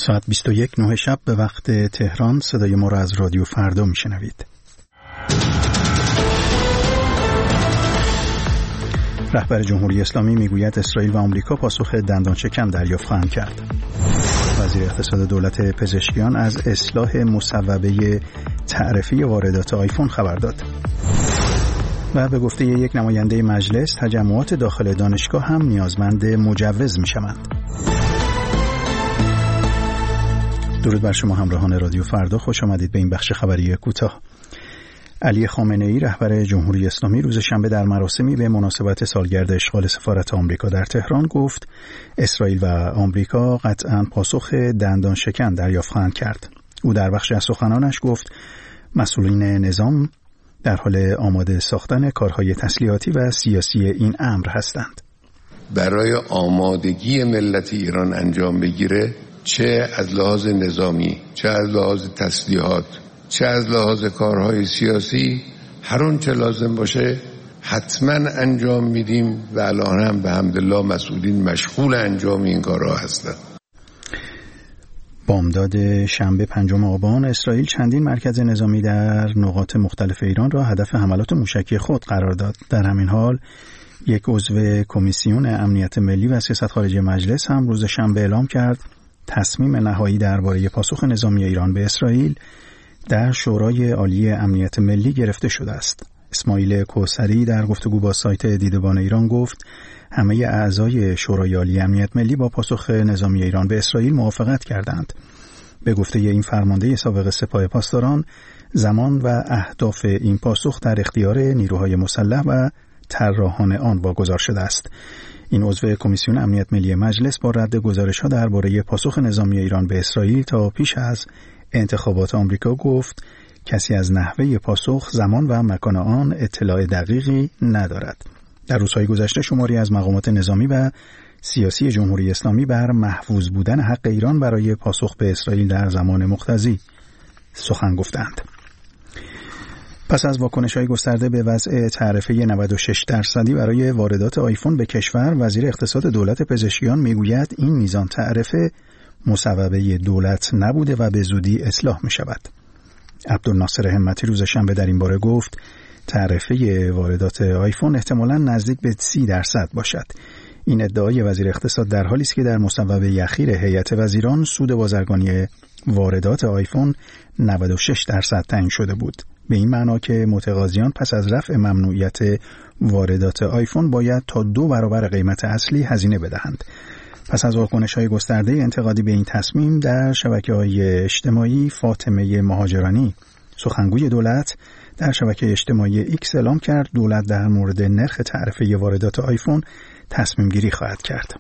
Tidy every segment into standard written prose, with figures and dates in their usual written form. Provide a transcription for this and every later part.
ساعت 21:09 شب به وقت تهران صدای ما را از رادیو فردا میشنوید. رهبر جمهوری اسلامی میگوید اسرائیل و آمریکا پاسخ دندان شکن دریافت خواهند کرد. وزیر اقتصاد دولت پزشکیان از اصلاح مصوبه تعرفی واردات آیفون خبر داد. و به گفته یک نماینده مجلس تجمعات داخل دانشگاه هم نیازمند مجوز میشوند. درود بر شما همراهان رادیو فردا، خوش آمدید به این بخش خبری کوتاه. علی خامنه‌ای رهبر جمهوری اسلامی روز شنبه در مراسمی به مناسبت سالگرد اشغال سفارت آمریکا در تهران گفت اسرائیل و آمریکا قطعاً پاسخ دندان شکن دریافت خواهند کرد. او در بخشی از سخنانش گفت مسئولین نظام در حال آماده ساختن کارهای تسلیحاتی و سیاسی این امر هستند. برای آمادگی ملت ایران انجام بگیره، چه از لحاظ نظامی، چه از لحاظ تسلیحات، چه از لحاظ کارهای سیاسی، هر اون چه لازم باشه حتما انجام میدیم و الان هم به حمدالله مسئولین مشغول انجام این کارها هستند. بامداد شنبه 5 آبان اسرائیل چندین مرکز نظامی در نقاط مختلف ایران را هدف حملات موشکی خود قرار داد. در همین حال یک عضو کمیسیون امنیت ملی و سیاست خارجی مجلس هم روز شنبه اعلام کرد تصمیم نهایی درباره پاسخ نظامی ایران به اسرائیل در شورای عالی امنیت ملی گرفته شده است. اسماعیل کوثری در گفتگو با سایت دیدبان ایران گفت همه اعضای شورای عالی امنیت ملی با پاسخ نظامی ایران به اسرائیل موافقت کردند. به گفته این فرمانده سابق سپاه پاسداران، زمان و اهداف این پاسخ در اختیار نیروهای مسلح و طراحان آن واگذار شده است. این عضو کمیسیون امنیت ملی مجلس با رد گزارش‌ها درباره پاسخ نظامی ایران به اسرائیل تا پیش از انتخابات آمریکا گفت کسی از نحوه پاسخ، زمان و مکان آن اطلاع دقیقی ندارد. در روزهای گذشته شماری از مقامات نظامی و سیاسی جمهوری اسلامی بر محفوظ بودن حق ایران برای پاسخ به اسرائیل در زمان مقتضی سخن گفتند. پس از واکنش‌های گسترده به وضع تعرفه 96% برای واردات آیفون به کشور، وزیر اقتصاد دولت پزشکیان میگوید این میزان تعرفه مصوبه دولت نبوده و به زودی اصلاح می شود. عبدالناصر همتی روز شنبه در این باره گفت تعرفه واردات آیفون احتمالاً نزدیک به 30% باشد. این ادعای وزیر اقتصاد در حالی است که در مصوبه اخیر هیئت وزیران سود بازرگانی واردات آیفون 96% تعیین شده بود. به این معنا که متقاضیان پس از رفع ممنوعیت واردات آیفون باید تا 2 برابر قیمت اصلی هزینه بدهند. پس از واکنش‌های گسترده انتقادی به این تصمیم در شبکه‌های اجتماعی، فاطمه مهاجرانی سخنگوی دولت در شبکه اجتماعی ایکس اعلام کرد دولت در مورد نرخ تعرفه واردات آیفون تصمیم گیری خواهد کرد.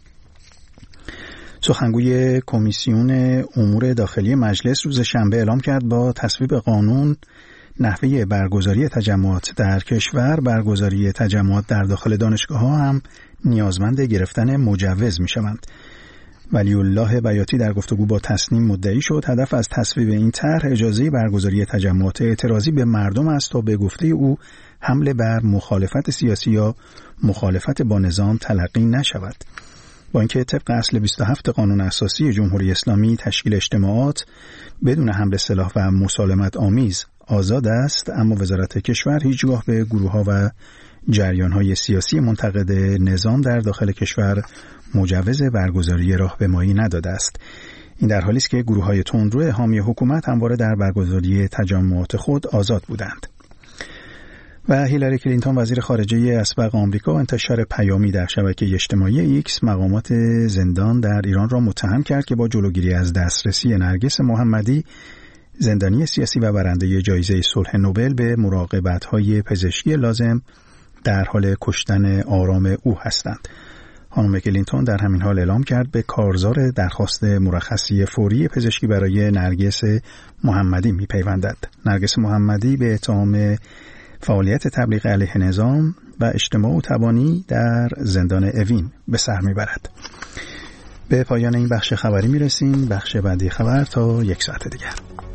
سخنگوی کمیسیون امور داخلی مجلس روز شنبه اعلام کرد با تصویب قانون نحوه برگزاری تجمعات در کشور، برگزاری تجمعات در داخل دانشگاه‌ها هم نیازمند گرفتن مجوز می‌شوند. ولی الله بیاتی در گفتگو با تسنیم مدعی شد هدف از تصویب این طرح اجازه برگزاری تجمعات اعتراضی به مردم است تا به گفته او حمله بر مخالفت سیاسی یا مخالفت با نظام تلقی نشود. با اینکه طبق اصل 27 قانون اساسی جمهوری اسلامی تشکیل اجتماعات بدون حمل سلاح و مسالمت آمیز آزاد است، اما وزارت کشور هیچگاه به گروه‌ها و جریان‌های سیاسی منتقد نظام در داخل کشور مجوز برگزاری راهپیمایی نداده است. این در حالی است که گروه‌های تندرو حامی حکومت همواره در برگزاری تجمعات خود آزاد بودند. و هیلاری کلینتون وزیر خارجه اسبق آمریکا انتشار پیامی در شبکه اجتماعی ایکس مقامات زندان در ایران را متهم کرد که با جلوگیری از دسترسی نرگس محمدی زندانی سیاسی و برنده جایزه صلح نوبل به مراقبت‌های پزشکی لازم در حال کشتن آرام او هستند. خانم کلینتون در همین حال اعلام کرد به کارزار درخواست مرخصی فوری پزشکی برای نرگس محمدی می‌پیوندد. نرگس محمدی به اتهام فعالیت تبلیغ علیه نظام و اجتماع و تبانی در زندان اوین به سر میبرد. به پایان این بخش خبری میرسیم. بخش بعدی خبر تا 1 ساعت دیگر.